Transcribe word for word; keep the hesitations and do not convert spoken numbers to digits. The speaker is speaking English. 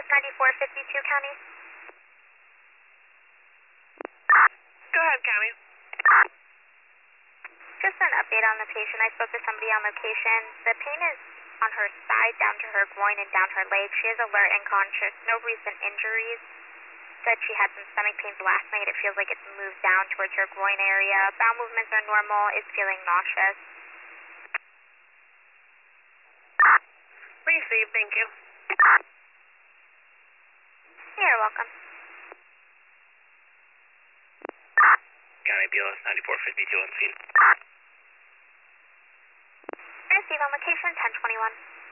Billings ninety-four fifty-two, County. Go ahead, County. Just an update on the patient. I spoke to somebody on location. The pain is on her side, down to her groin and down her leg. She is alert and conscious. No recent injuries. Said she had some stomach pains last night. It feels like it's moved down towards her groin area. Bowel movements are normal. Is feeling nauseous. Received, thank you. You're welcome. County B L S ninety-four fifty-two on scene. Receive on location ten twenty-one.